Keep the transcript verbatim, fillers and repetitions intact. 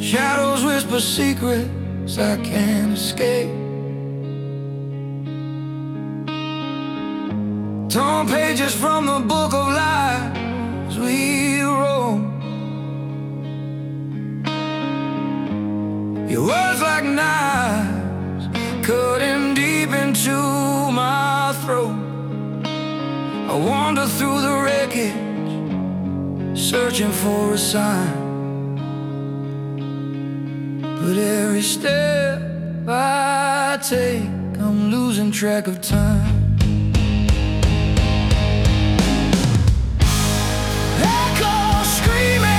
Shadows whisper secrets I can't escape. Torn pages from the book of lies we wrote. Your words like knives cutting deep into my throat. I wander through the wreckage, searching for a sign, but every step I take, I'm losing track of time.